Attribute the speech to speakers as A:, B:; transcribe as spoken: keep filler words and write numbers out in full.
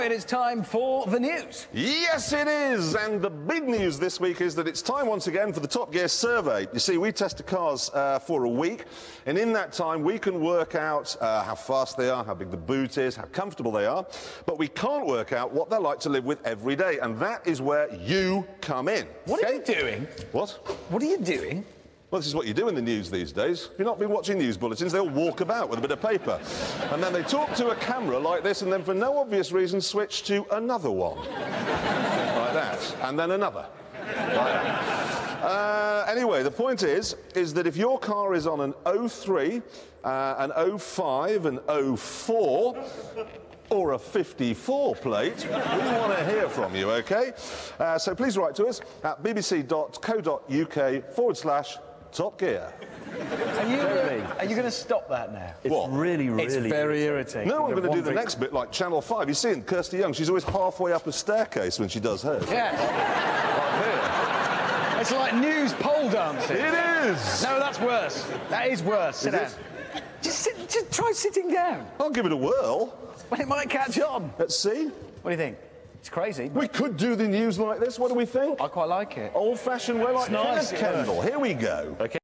A: It's time for the news.
B: Yes, it is. And the big news this week is that it's time once again for the Top Gear survey. You see, we test the cars uh, for a week, and in that time we can work out uh, how fast they are, how big the boot is, how comfortable they are, but we can't work out what they're like to live with every day, and that is where you come in.
A: What
B: okay?
A: are you doing?
B: What?
A: What are you doing?
B: Well, this is what you do in the news these days. If you've not been watching news bulletins, they all walk about with a bit of paper. And then they talk to a camera like this, and then for no obvious reason switch to another one. Like that. And then another. Like that. Uh, anyway, the point is, is that if your car is on an oh three, uh, an oh five, an oh four, or a fifty-four plate, we want to hear from you, OK? Uh, so please write to us at bbc.co.uk forward slash Top Gear.
A: Are you, uh, are you going to stop that now?
C: It's
B: what?
C: really, really...
A: It's very irritating.
B: No, I'm going to do the next bit like Channel five. You see, Kirsty Young, she's always halfway up a staircase when she does hers.
A: Yeah.
B: Like here.
A: It's like news pole dancing.
B: It is!
A: No, that's worse. That is worse. Sit
B: Is
A: down.
B: it?
A: Just, sit, just try sitting down.
B: I'll give it a whirl.
A: Well, it might catch on.
B: Let's see.
A: What do you think? It's crazy.
B: We could do the news like this. What do we think?
A: I quite like it.
B: Old-fashioned way like
A: It's nice,
B: Kenneth Kendall. Here we go.
C: Okay.